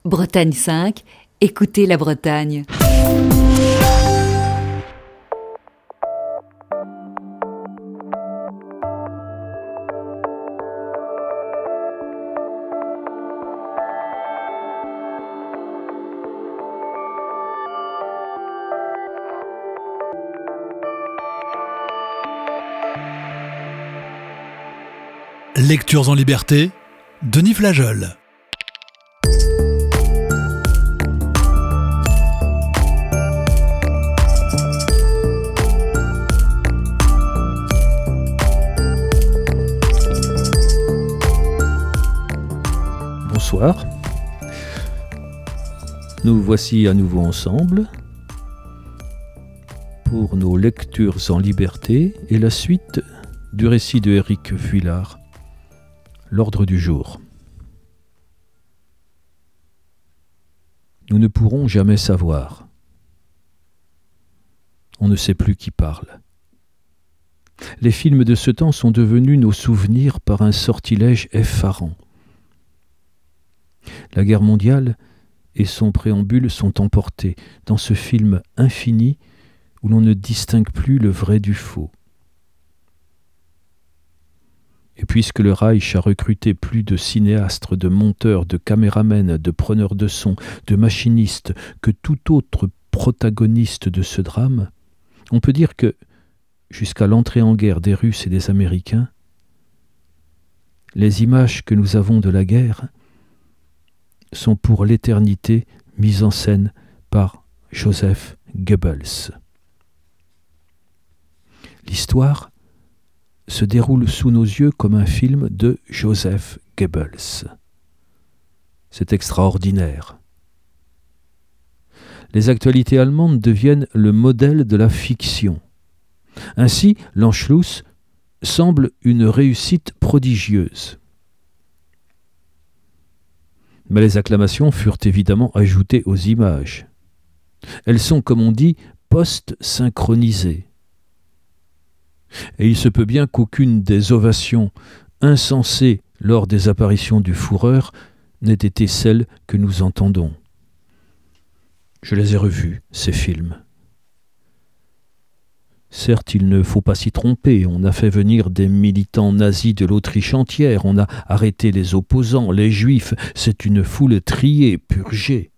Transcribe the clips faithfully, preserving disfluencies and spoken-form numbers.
Bretagne cinq, écoutez la Bretagne. Lectures en liberté, Denis Flageol. Bonsoir. Nous voici à nouveau ensemble pour nos lectures en liberté et la suite du récit de Éric Vuillard. L'ordre du jour. Nous ne pourrons jamais savoir. On ne sait plus qui parle. Les films de ce temps sont devenus nos souvenirs par un sortilège effarant. La guerre mondiale et son préambule sont emportés dans ce film infini où l'on ne distingue plus le vrai du faux. Et puisque le Reich a recruté plus de cinéastes, de monteurs, de caméramens, de preneurs de son, de machinistes que tout autre protagoniste de ce drame, on peut dire que, jusqu'à l'entrée en guerre des Russes et des Américains, les images que nous avons de la guerre sont pour l'éternité mises en scène par Joseph Goebbels. L'histoire se déroule sous nos yeux comme un film de Joseph Goebbels. C'est extraordinaire. Les actualités allemandes deviennent le modèle de la fiction. Ainsi, l'Anschluss semble une réussite prodigieuse. Mais les acclamations furent évidemment ajoutées aux images. Elles sont, comme on dit, post-synchronisées. Et il se peut bien qu'aucune des ovations insensées lors des apparitions du Führer n'ait été celle que nous entendons. Je les ai revus, ces films. Certes, il ne faut pas s'y tromper, on a fait venir des militants nazis de l'Autriche entière, on a arrêté les opposants, les juifs, c'est une foule triée, purgée.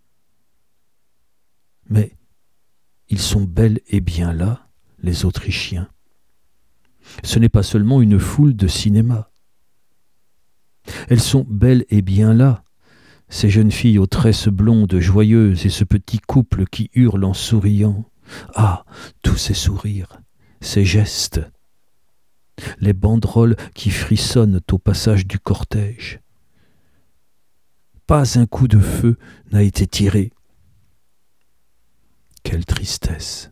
Mais ils sont bel et bien là, les Autrichiens. Ce n'est pas seulement une foule de cinéma. Elles sont bel et bien là, ces jeunes filles aux tresses blondes joyeuses et ce petit couple qui hurle en souriant. Ah, tous ces sourires, ces gestes, les banderoles qui frissonnent au passage du cortège. Pas un coup de feu n'a été tiré. Quelle tristesse!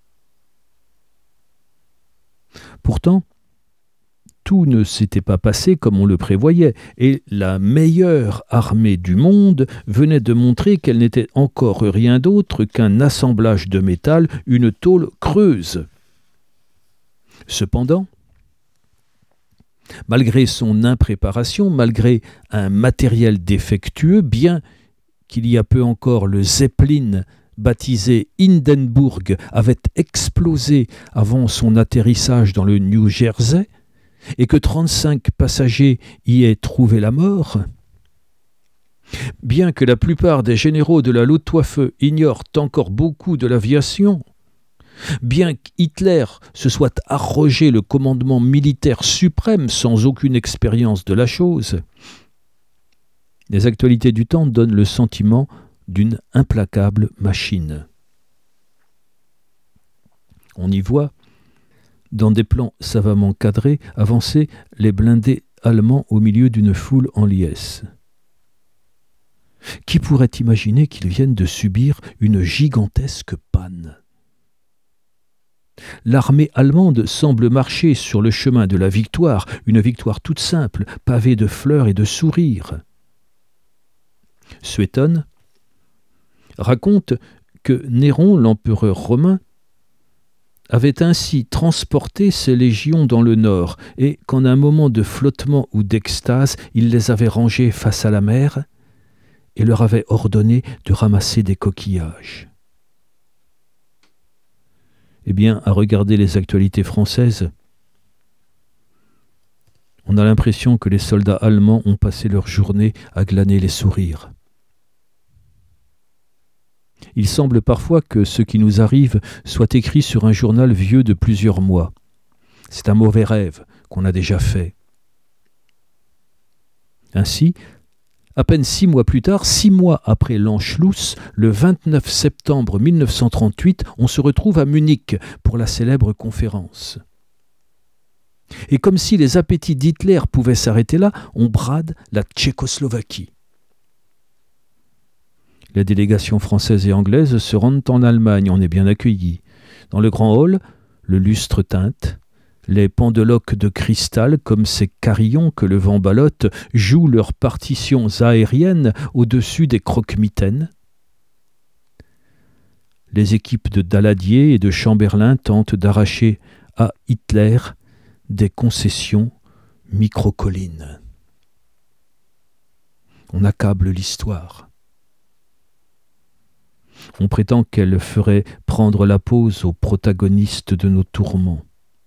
Pourtant, tout ne s'était pas passé comme on le prévoyait, et la meilleure armée du monde venait de montrer qu'elle n'était encore rien d'autre qu'un assemblage de métal, une tôle creuse. Cependant, malgré son impréparation, malgré un matériel défectueux, bien qu'il y a peu encore le Zeppelin baptisé Hindenburg, avait explosé avant son atterrissage dans le New Jersey et que trente-cinq passagers y aient trouvé la mort, bien que la plupart des généraux de la Luftwaffe ignorent encore beaucoup de l'aviation, bien qu'Hitler se soit arrogé le commandement militaire suprême sans aucune expérience de la chose, les actualités du temps donnent le sentiment d'une implacable machine. On y voit, dans des plans savamment cadrés, avancer les blindés allemands au milieu d'une foule en liesse. Qui pourrait imaginer qu'ils viennent de subir une gigantesque panne ? L'armée allemande semble marcher sur le chemin de la victoire, une victoire toute simple, pavée de fleurs et de sourires. Suétone raconte que Néron, l'empereur romain, avait ainsi transporté ses légions dans le nord et qu'en un moment de flottement ou d'extase, il les avait rangées face à la mer et leur avait ordonné de ramasser des coquillages. Eh bien, à regarder les actualités françaises, on a l'impression que les soldats allemands ont passé leur journée à glaner les sourires. Il semble parfois que ce qui nous arrive soit écrit sur un journal vieux de plusieurs mois. C'est un mauvais rêve qu'on a déjà fait. Ainsi, à peine six mois plus tard, six mois après l'Anschluss, le vingt-neuf septembre mille neuf cent trente-huit, on se retrouve à Munich pour la célèbre conférence. Et comme si les appétits d'Hitler pouvaient s'arrêter là, on brade la Tchécoslovaquie. Les délégations françaises et anglaises se rendent en Allemagne, on est bien accueillis. Dans le grand hall, le lustre teinte. Les pendeloques de cristal, comme ces carillons que le vent ballotte, jouent leurs partitions aériennes au-dessus des croque-mitaines. Les équipes de Daladier et de Chamberlain tentent d'arracher à Hitler des concessions microcollines. On accable l'histoire. On prétend qu'elle ferait prendre la pause aux protagonistes de nos tourments.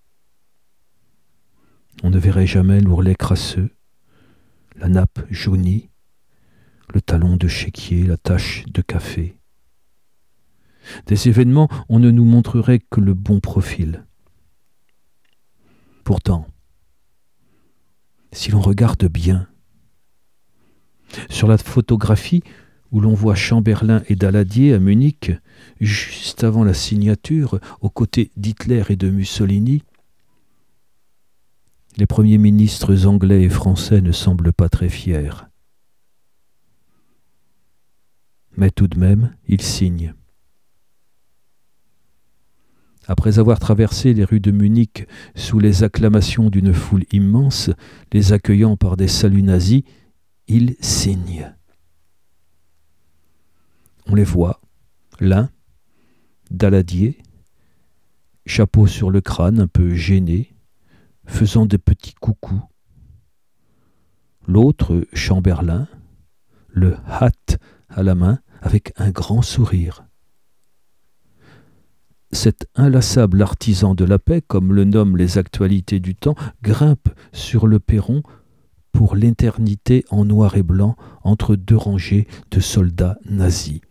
On ne verrait jamais l'ourlet crasseux, la nappe jaunie, le talon de chéquier, la tache de café. Des événements, on ne nous montrerait que le bon profil. Pourtant, si l'on regarde bien, sur la photographie où l'on voit Chamberlain et Daladier à Munich, juste avant la signature, aux côtés d'Hitler et de Mussolini, les premiers ministres anglais et français ne semblent pas très fiers. Mais tout de même, ils signent. Après avoir traversé les rues de Munich sous les acclamations d'une foule immense, les accueillant par des saluts nazis, ils signent. On les voit, l'un, Daladier, chapeau sur le crâne, un peu gêné, faisant des petits coucous. L'autre, Chamberlain, le hat à la main, avec un grand sourire. Cet inlassable artisan de la paix, comme le nomment les actualités du temps, grimpe sur le perron pour l'éternité en noir et blanc entre deux rangées de soldats nazis.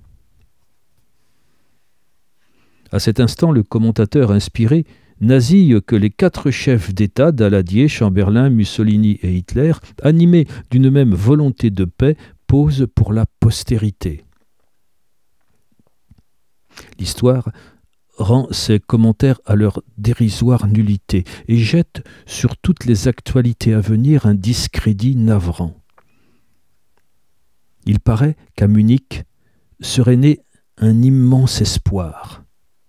À cet instant, le commentateur inspiré nasille que les quatre chefs d'État, Daladier, Chamberlain, Mussolini et Hitler, animés d'une même volonté de paix, posent pour la postérité. L'histoire rend ces commentaires à leur dérisoire nullité et jette sur toutes les actualités à venir un discrédit navrant. Il paraît qu'à Munich serait né un immense espoir.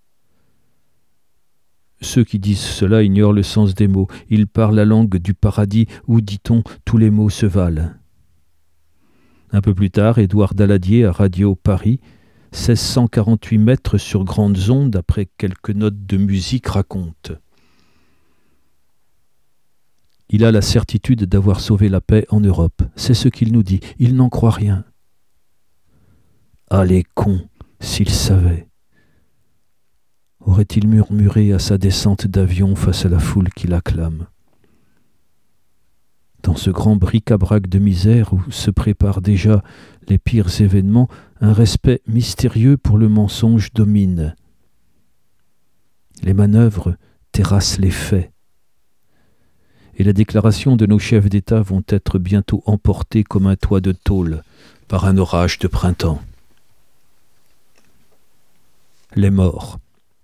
Ceux qui disent cela ignorent le sens des mots. Ils parlent la langue du paradis où, dit-on, tous les mots se valent. Un peu plus tard, Édouard Daladier à Radio Paris, seize cent quarante-huit mètres sur grandes ondes, après quelques notes de musique, raconte. Il a la certitude d'avoir sauvé la paix en Europe. C'est ce qu'il nous dit. Il n'en croit rien. Ah, les cons, s'ils savaient. Aurait-il murmuré à sa descente d'avion face à la foule qui l'acclame. Dans ce grand bric-à-brac de misère où se préparent déjà les pires événements, un respect mystérieux pour le mensonge domine. Les manœuvres terrassent les faits. Et les déclarations de nos chefs d'État vont être bientôt emportées comme un toit de tôle par un orage de printemps. Les morts.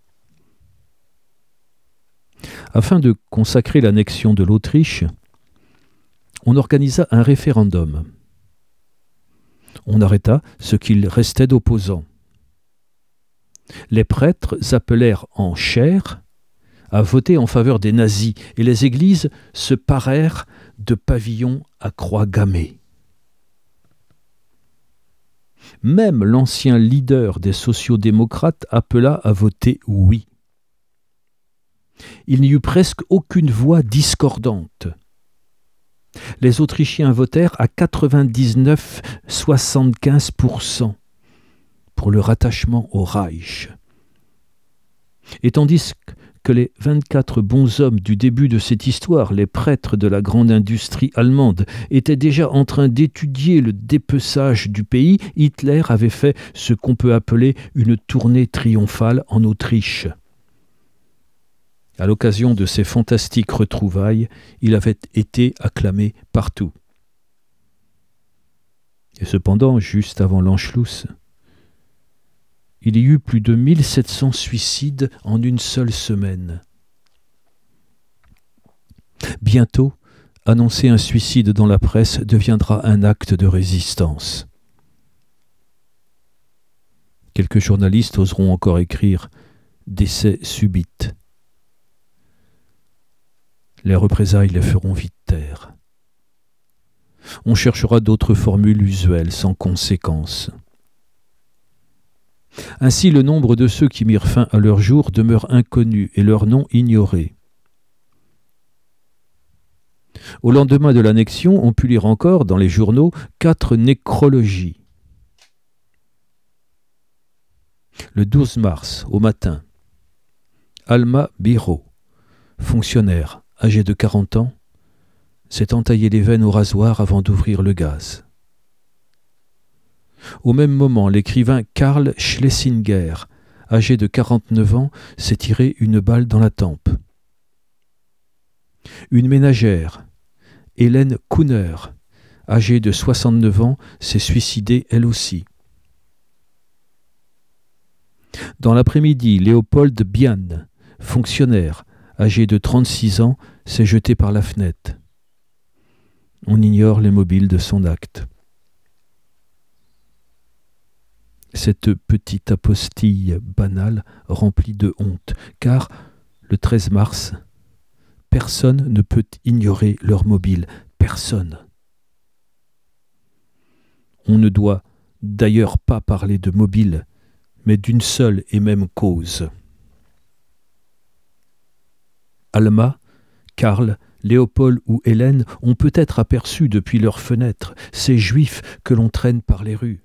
Afin de consacrer l'annexion de l'Autriche, on organisa un référendum. On arrêta ce qu'il restait d'opposants. Les prêtres appelèrent en chaire à voter en faveur des nazis et les églises se parèrent de pavillons à croix gammées. Même l'ancien leader des sociodémocrates appela à voter oui. Il n'y eut presque aucune voix discordante. Les Autrichiens votèrent à quatre-vingt-dix-neuf virgule soixante-quinze pour cent pour le rattachement au Reich. Et tandis que les vingt-quatre bons hommes du début de cette histoire, les prêtres de la grande industrie allemande, étaient déjà en train d'étudier le dépeçage du pays, Hitler avait fait ce qu'on peut appeler une tournée triomphale en Autriche. À l'occasion de ces fantastiques retrouvailles, il avait été acclamé partout. Et cependant, juste avant l'Anschluss, il y eut plus de mille sept cents suicides en une seule semaine. Bientôt, annoncer un suicide dans la presse deviendra un acte de résistance. Quelques journalistes oseront encore écrire « décès subite ». Les représailles les feront vite taire. On cherchera d'autres formules usuelles sans conséquence. Ainsi, le nombre de ceux qui mirent fin à leur jour demeure inconnu et leur nom ignoré. Au lendemain de l'annexion, on put lire encore dans les journaux quatre nécrologies. Le douze mars, au matin, Alma Biro, fonctionnaire, âgé de quarante ans, s'est entaillé les veines au rasoir avant d'ouvrir le gaz. Au même moment, l'écrivain Karl Schlesinger, âgé de quarante-neuf ans, s'est tiré une balle dans la tempe. Une ménagère, Hélène Kuhner, âgée de soixante-neuf ans, s'est suicidée elle aussi. Dans l'après-midi, Léopold Bian, fonctionnaire, âgé de trente-six ans, s'est jeté par la fenêtre. On ignore les mobiles de son acte. Cette petite apostille banale remplie de honte, car le treize mars, personne ne peut ignorer leur mobile, personne. On ne doit d'ailleurs pas parler de mobile, mais d'une seule et même cause. Alma, Karl, Léopold ou Hélène ont peut-être aperçu depuis leurs fenêtres ces juifs que l'on traîne par les rues.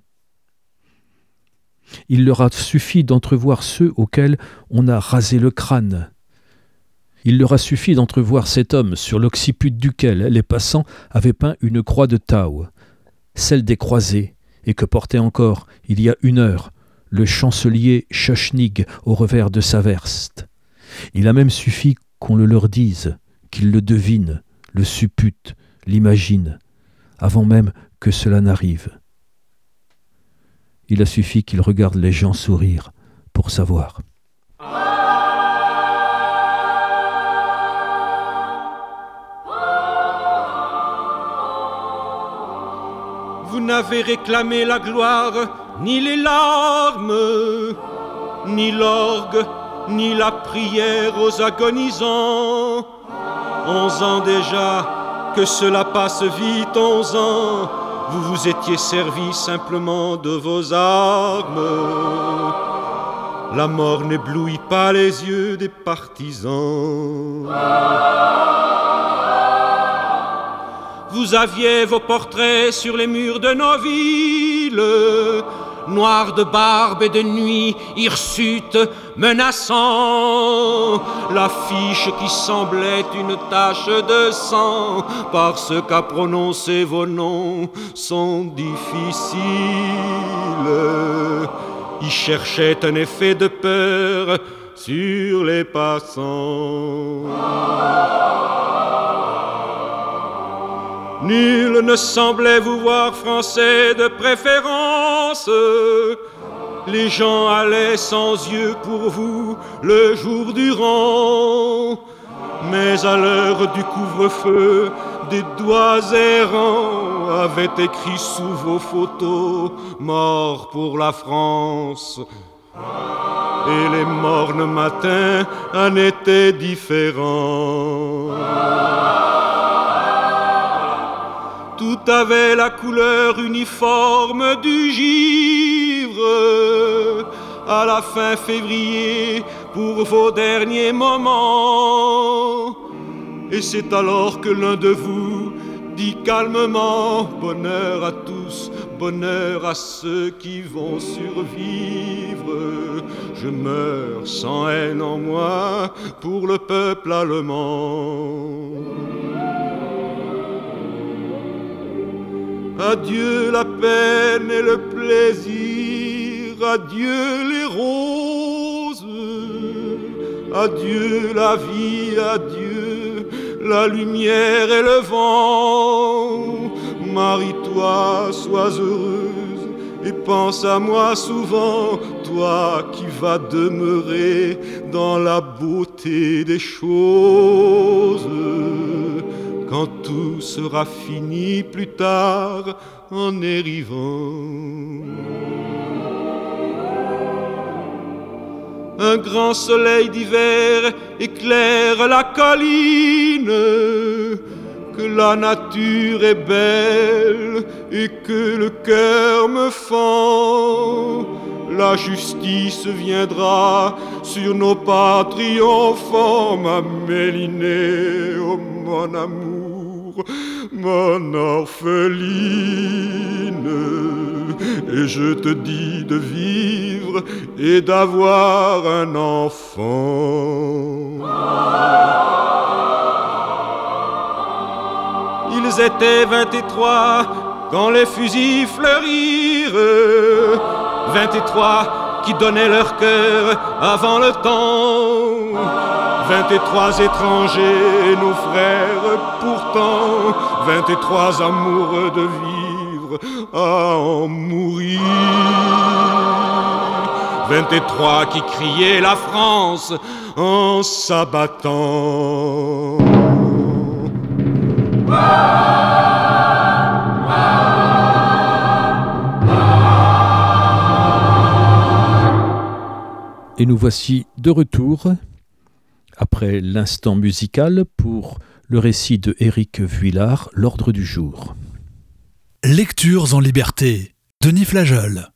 Il leur a suffi d'entrevoir ceux auxquels on a rasé le crâne. Il leur a suffi d'entrevoir cet homme sur l'occiput duquel les passants avaient peint une croix de Tau, celle des croisés, et que portait encore, il y a une heure, le chancelier Schöchnig au revers de sa veste. Il a même suffi qu'on le leur dise, qu'ils le devinent, le supputent, l'imaginent, avant même que cela n'arrive. Il a suffi qu'ils regardent les gens sourire pour savoir. Vous n'avez réclamé la gloire, ni les larmes, ni l'orgue, ni la prière aux agonisants. Onze ans déjà, que cela passe vite, onze ans, vous vous étiez servi simplement de vos armes. La mort n'éblouit pas les yeux des partisans. Vous aviez vos portraits sur les murs de nos villes, noirs de barbe et de nuit, hirsutes menaçant, l'affiche qui semblait une tache de sang, parce qu'à prononcer vos noms sont difficiles. Ils cherchaient un effet de peur sur les passants. Nul ne semblait vous voir français de préférence. Les gens allaient sans yeux pour vous le jour durant. Mais à l'heure du couvre-feu, des doigts errants avaient écrit sous vos photos « Mort pour la France ». Et les mornes matins en étaient différents. Tout avait la couleur uniforme du givre. À la fin février, pour vos derniers moments. Et c'est alors que l'un de vous dis calmement, bonheur à tous, bonheur à ceux qui vont survivre. Je meurs sans haine en moi pour le peuple allemand. Adieu la peine et le plaisir, adieu les roses, adieu la vie, adieu la lumière et le vent. Marie-toi, sois heureuse et pense à moi souvent, toi qui vas demeurer dans la beauté des choses. Quand tout sera fini plus tard en arrivant. Un grand soleil d'hiver éclaire la colline, que la nature est belle et que le cœur me fend. La justice viendra sur nos pas triomphants, ma Mélinée, oh mon amour, mon orpheline. Et je te dis de vivre et d'avoir un enfant. Ils étaient vingt-et-trois quand les fusils fleurirent, vingt-et-trois qui donnaient leur cœur avant le temps. Vingt-et-trois étrangers, nos frères pourtant, vingt-et-trois amoureux de vivre à en mourir. Vingt-et-trois qui criaient la France en s'abattant. Et nous voici de retour, après l'instant musical, pour le récit de Éric Vuillard, L'Ordre du jour. Lectures en liberté, Denis Flageol.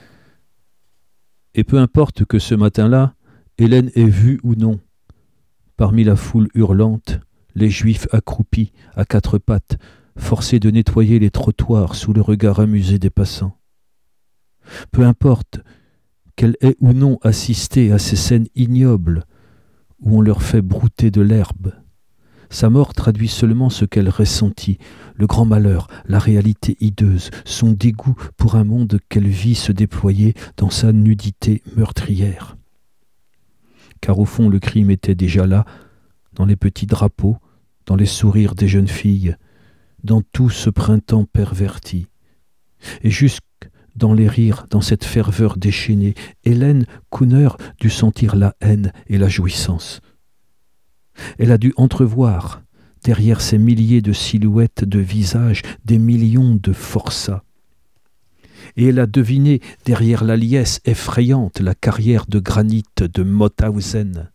Et peu importe que ce matin-là, Hélène ait vu ou non, parmi la foule hurlante, les Juifs accroupis à quatre pattes, forcés de nettoyer les trottoirs sous le regard amusé des passants. Peu importe qu'elle ait ou non assisté à ces scènes ignobles où on leur fait brouter de l'herbe. Sa mort traduit seulement ce qu'elle ressentit, le grand malheur, la réalité hideuse, son dégoût pour un monde qu'elle vit se déployer dans sa nudité meurtrière. Car au fond, le crime était déjà là, dans les petits drapeaux, dans les sourires des jeunes filles, dans tout ce printemps perverti. Et jusque dans les rires, dans cette ferveur déchaînée, Hélène Kuhner dut sentir la haine et la jouissance. Elle a dû entrevoir, derrière ces milliers de silhouettes de visages, des millions de forçats. Et elle a deviné, derrière la liesse effrayante, la carrière de granit de Mauthausen.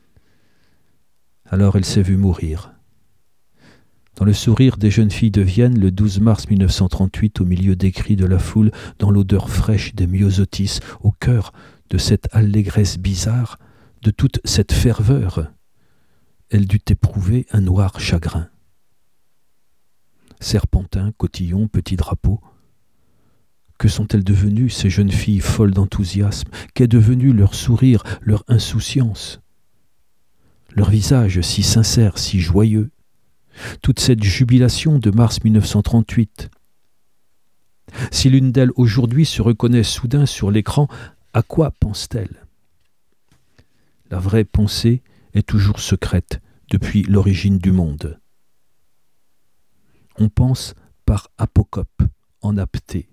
Alors elle s'est vue mourir. Dans le sourire des jeunes filles de Vienne, le douze mars mille neuf cent trente-huit, au milieu des cris de la foule, dans l'odeur fraîche des myosotis, au cœur de cette allégresse bizarre, de toute cette ferveur, elle dut éprouver un noir chagrin. Serpentins, cotillons, petits drapeaux, que sont-elles devenues, ces jeunes filles folles d'enthousiasme? Qu'est devenu leur sourire, leur insouciance? Leur visage si sincère, si joyeux, toute cette jubilation de mars mille neuf cent trente-huit. Si l'une d'elles aujourd'hui se reconnaît soudain sur l'écran, à quoi pense-t-elle? La vraie pensée est toujours secrète depuis l'origine du monde. On pense par apocope, en apté.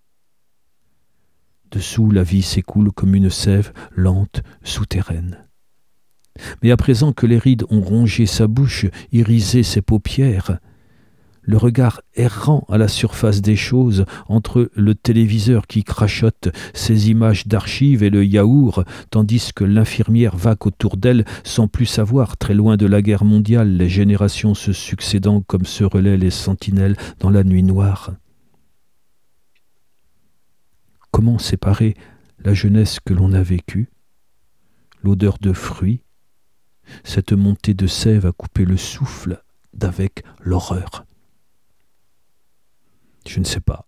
Dessous, la vie s'écoule comme une sève lente, souterraine. Mais à présent que les rides ont rongé sa bouche, irisé ses paupières, le regard errant à la surface des choses, entre le téléviseur qui crachote ses images d'archives et le yaourt, tandis que l'infirmière vaque autour d'elle sans plus savoir, très loin de la guerre mondiale, les générations se succédant comme se relaient les sentinelles dans la nuit noire. Comment séparer la jeunesse que l'on a vécue, l'odeur de fruits, cette montée de sève a coupé le souffle d'avec l'horreur. Je ne sais pas.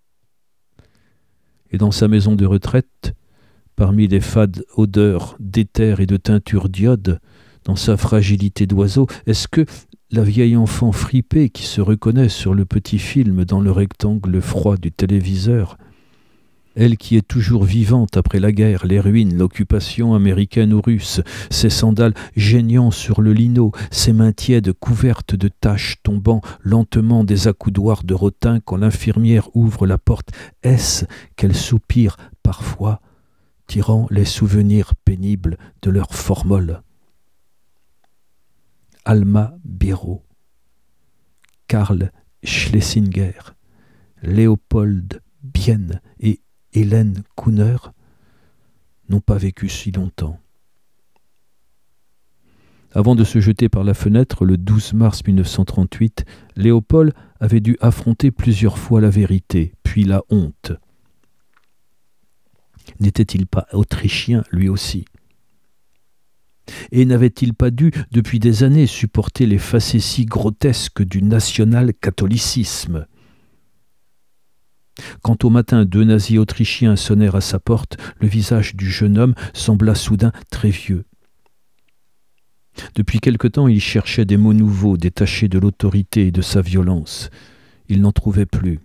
Et dans sa maison de retraite, parmi les fades odeurs d'éther et de teinture d'iode, dans sa fragilité d'oiseau, est-ce que la vieille enfant fripée qui se reconnaît sur le petit film dans le rectangle froid du téléviseur, elle qui est toujours vivante après la guerre, les ruines, l'occupation américaine ou russe, ses sandales geignant sur le lino, ses mains tièdes couvertes de taches tombant lentement des accoudoirs de rotin quand l'infirmière ouvre la porte, est-ce qu'elle soupire parfois, tirant les souvenirs pénibles de leur formol? Alma Biro, Karl Schlesinger, Léopold Bienne et Hélène Kuhner n'ont pas vécu si longtemps. Avant de se jeter par la fenêtre le douze mars mille neuf cent trente-huit, Léopold avait dû affronter plusieurs fois la vérité, puis la honte. N'était-il pas autrichien lui aussi ? Et n'avait-il pas dû, depuis des années, supporter les facéties grotesques du national-catholicisme ? Quand au matin deux nazis autrichiens sonnèrent à sa porte, le visage du jeune homme sembla soudain très vieux. Depuis quelque temps, il cherchait des mots nouveaux, détachés de l'autorité et de sa violence. Il n'en trouvait plus.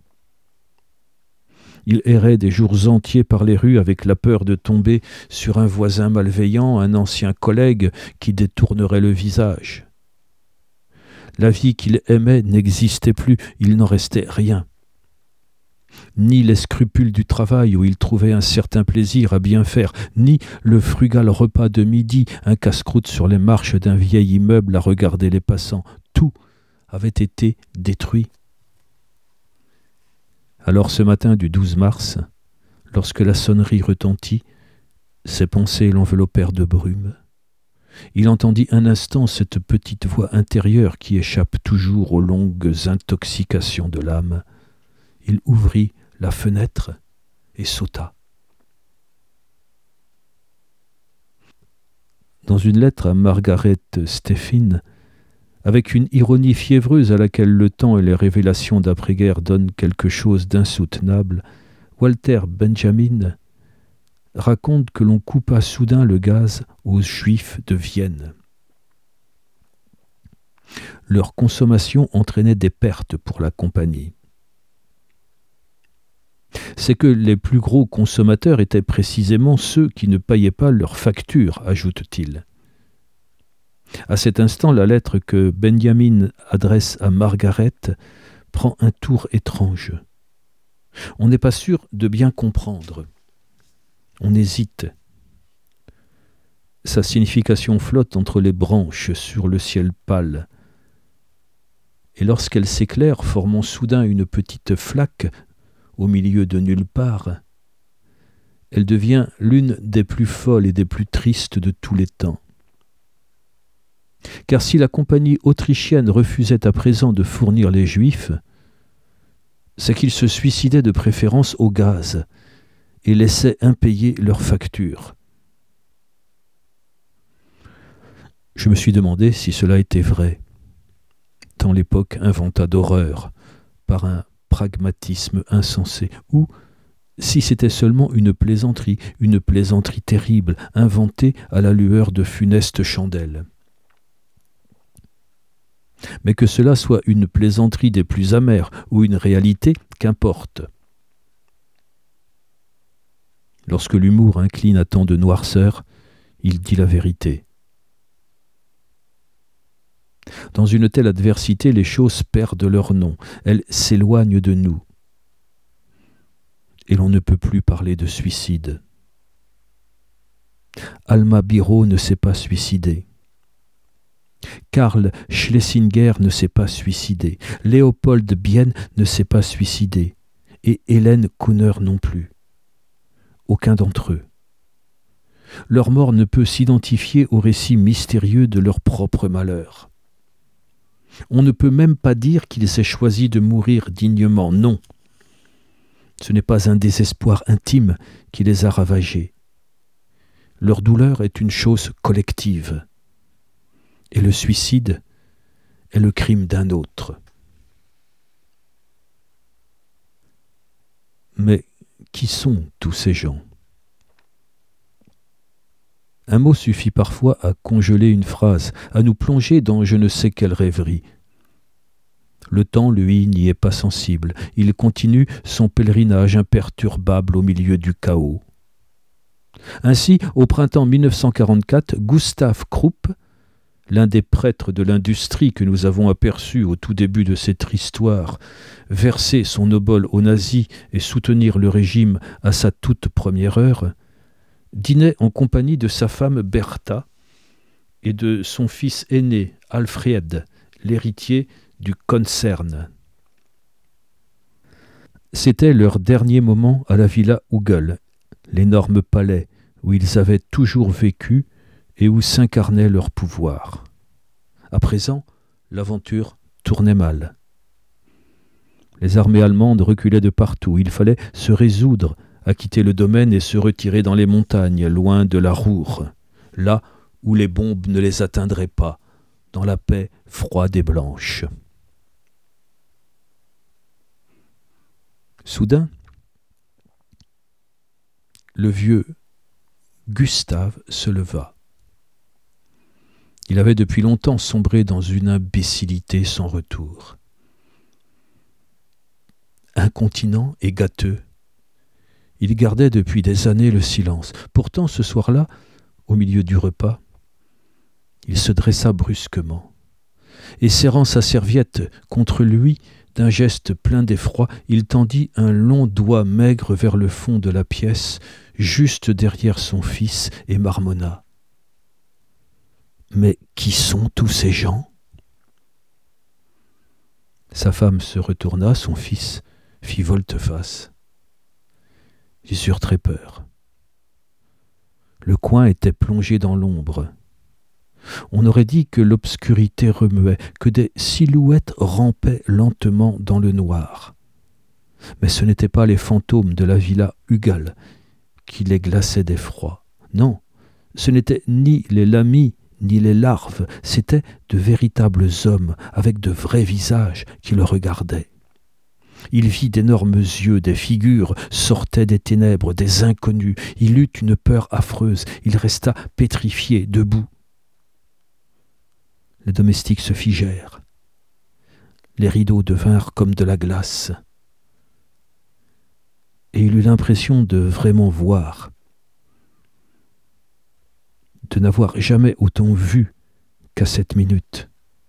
Il errait des jours entiers par les rues avec la peur de tomber sur un voisin malveillant, un ancien collègue qui détournerait le visage. La vie qu'il aimait n'existait plus, il n'en restait rien. Ni les scrupules du travail où il trouvait un certain plaisir à bien faire, ni le frugal repas de midi, un casse-croûte sur les marches d'un vieil immeuble à regarder les passants. Tout avait été détruit. Alors ce matin du douze mars, lorsque la sonnerie retentit, ses pensées l'enveloppèrent de brume. Il entendit un instant cette petite voix intérieure qui échappe toujours aux longues intoxications de l'âme. Il ouvrit la fenêtre et sauta. Dans une lettre à Margaret Steffin, avec une ironie fiévreuse à laquelle le temps et les révélations d'après-guerre donnent quelque chose d'insoutenable, Walter Benjamin raconte que l'on coupa soudain le gaz aux Juifs de Vienne. Leur consommation entraînait des pertes pour la compagnie. C'est que les plus gros consommateurs étaient précisément ceux qui ne payaient pas leurs factures, ajoute-t-il. À cet instant, la lettre que Benjamin adresse à Margaret prend un tour étrange. On n'est pas sûr de bien comprendre. On hésite. Sa signification flotte entre les branches sur le ciel pâle. Et lorsqu'elle s'éclaire, formant soudain une petite flaque au milieu de nulle part, elle devient l'une des plus folles et des plus tristes de tous les temps. Car si la compagnie autrichienne refusait à présent de fournir les Juifs, c'est qu'ils se suicidaient de préférence au gaz et laissaient impayés leurs factures. Je me suis demandé si cela était vrai, tant l'époque inventa d'horreur par un pragmatisme insensé, ou si c'était seulement une plaisanterie, une plaisanterie terrible, inventée à la lueur de funestes chandelles. Mais que cela soit une plaisanterie des plus amères ou une réalité, qu'importe. Lorsque l'humour incline à tant de noirceur, il dit la vérité. Dans une telle adversité, les choses perdent leur nom, elles s'éloignent de nous. Et l'on ne peut plus parler de suicide. Alma Biro ne s'est pas suicidée. Karl Schlesinger ne s'est pas suicidé. Léopold Bienne ne s'est pas suicidé. Et Hélène Kuhner non plus. Aucun d'entre eux. Leur mort ne peut s'identifier au récit mystérieux de leur propre malheur. On ne peut même pas dire qu'ils aient choisi de mourir dignement, non. Ce n'est pas un désespoir intime qui les a ravagés. Leur douleur est une chose collective. Et le suicide est le crime d'un autre. Mais qui sont tous ces gens ? Un mot suffit parfois à congeler une phrase, à nous plonger dans je ne sais quelle rêverie. Le temps, lui, n'y est pas sensible. Il continue son pèlerinage imperturbable au milieu du chaos. Ainsi, au printemps mille neuf cent quarante-quatre, Gustav Krupp, l'un des prêtres de l'industrie que nous avons aperçu au tout début de cette histoire, verser son obole aux nazis et soutenir le régime à sa toute première heure, dînait en compagnie de sa femme Bertha et de son fils aîné Alfred, l'héritier du Concern. C'était leur dernier moment à la villa Ugel, l'énorme palais où ils avaient toujours vécu et où s'incarnait leur pouvoir. À présent, l'aventure tournait mal. Les armées allemandes reculaient de partout. Il fallait se résoudre à quitter le domaine et se retirer dans les montagnes, loin de la Ruhr, là où les bombes ne les atteindraient pas, dans la paix froide et blanche. Soudain, le vieux Gustave se leva. Il avait depuis longtemps sombré dans une imbécilité sans retour. Incontinent et gâteux, il gardait depuis des années le silence. Pourtant, ce soir-là, au milieu du repas, il se dressa brusquement, et serrant sa serviette contre lui, d'un geste plein d'effroi, il tendit un long doigt maigre vers le fond de la pièce, juste derrière son fils, et marmonna. « Mais qui sont tous ces gens ?» Sa femme se retourna, son fils fit volte-face. Ils eurent très peur. Le coin était plongé dans l'ombre. On aurait dit que l'obscurité remuait, que des silhouettes rampaient lentement dans le noir. Mais ce n'étaient pas les fantômes de la villa Ugel qui les glaçaient d'effroi. Non, ce n'étaient ni les lamis ni les larves, c'étaient de véritables hommes avec de vrais visages qui le regardaient. Il vit d'énormes yeux, des figures sortaient des ténèbres, des inconnus. Il eut une peur affreuse, il resta pétrifié, debout. Les domestiques se figèrent. Les rideaux devinrent comme de la glace. Et il eut l'impression de vraiment voir, de n'avoir jamais autant vu qu'à cette minute.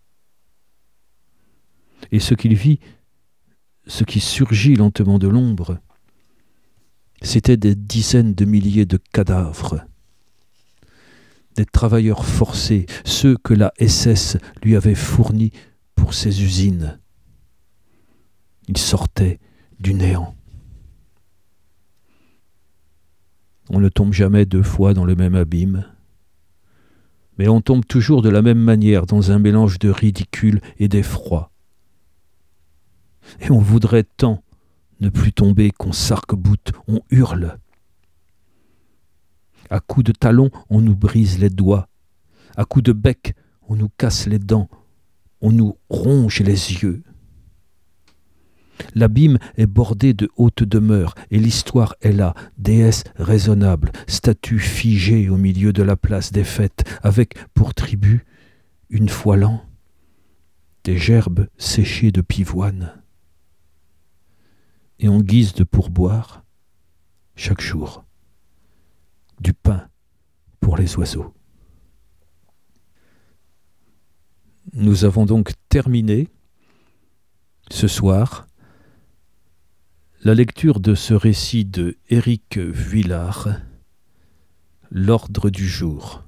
Et ce qu'il vit, ce qui surgit lentement de l'ombre, c'étaient des dizaines de milliers de cadavres, des travailleurs forcés, ceux que la S S lui avait fournis pour ses usines. Ils sortaient du néant. On ne tombe jamais deux fois dans le même abîme, mais on tombe toujours de la même manière dans un mélange de ridicule et d'effroi. Et on voudrait tant ne plus tomber qu'on s'arc-boute, on hurle. À coups de talon, on nous brise les doigts. À coups de bec, on nous casse les dents. On nous ronge les yeux. L'abîme est bordé de hautes demeures, et l'histoire est là, déesse raisonnable, statue figée au milieu de la place des fêtes, avec pour tribu, une fois l'an, des gerbes séchées de pivoine. Et en guise de pourboire, chaque jour, du pain pour les oiseaux. Nous avons donc terminé, ce soir, la lecture de ce récit de Éric Vuillard, L'ordre du jour.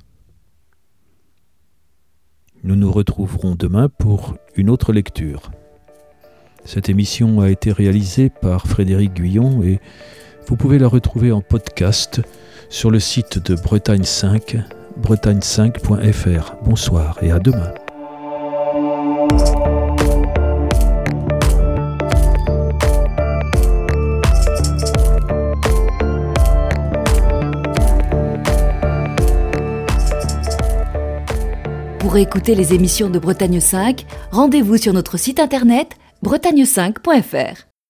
Nous nous retrouverons demain pour une autre lecture. Cette émission a été réalisée par Frédéric Guyon et vous pouvez la retrouver en podcast sur le site de Bretagne cinq, bretagne cinq point f r. Bonsoir et à demain. Pour écouter les émissions de Bretagne cinq, rendez-vous sur notre site internet bretagne cinq point f r.